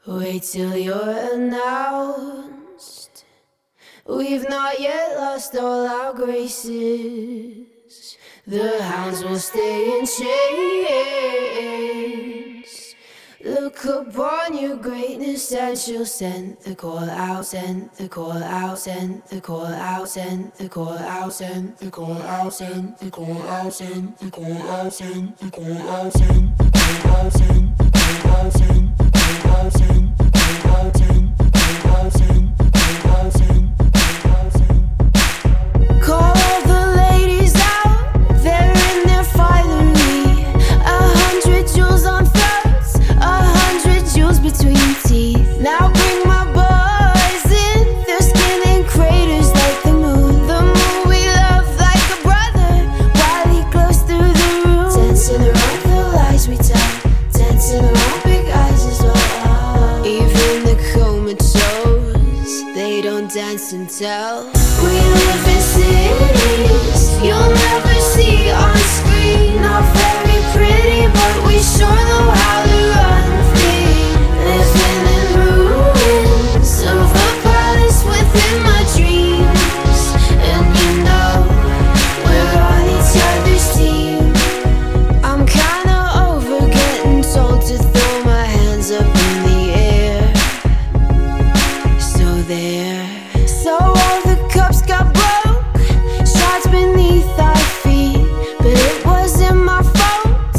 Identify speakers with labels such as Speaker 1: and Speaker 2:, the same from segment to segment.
Speaker 1: Wait till you're announced. We've not yet lost all our graces. The hounds will stay in chains. Look upon your greatness and she'll send the call out, send the call out, send the call out, send the call out, send the call out, send the call out, send the call out, send the call out, send the call out, send the call out, send the call out, send the call out, send the call out, send the call out, send the call out, send. Call the ladies out, they're in their finery. 100 jewels on throats, 100 jewels between teeth. Now bring my boys in, their skin in craters like the moon. The moon we love like a brother, while he glows through the room. Dancing around the lies we tell, dancing around big eyes as well. Even the comatose, they don't dance and tell. We live in cities you'll never see on screen. Not very pretty, but we sure know how to run free. Living in ruins of a palace within my dreams. And you know, we're on each other's team. I'm kinda over getting told to throw my hands up in the air. So there. So all the cups got broke, shards beneath our feet, but it wasn't my fault.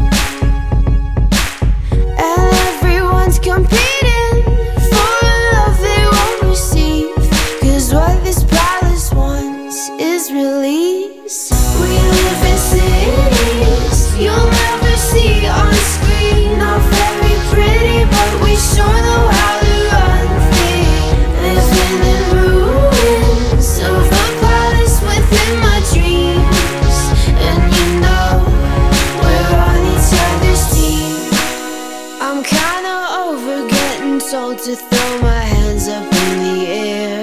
Speaker 1: And everyone's competing for a love they won't receive, 'cause what this palace wants is release. We live in cities you'll never see on screen. Not very pretty, but we sure know how to run free. Living in ruins of a palace within my dreams. And you know, we're on each other's team. I'm kinda over getting told to throw my hands up in the air.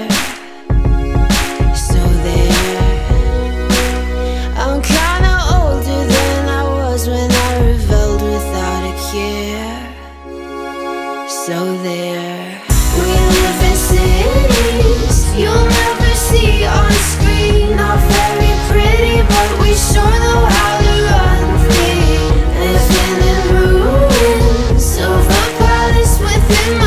Speaker 1: So there. I'm kinda older than I was when I rebelled without a care. So there. We live in cities you'll never see on screen. Not very pretty, but we sure know how to run free. Living in ruins of a palace within my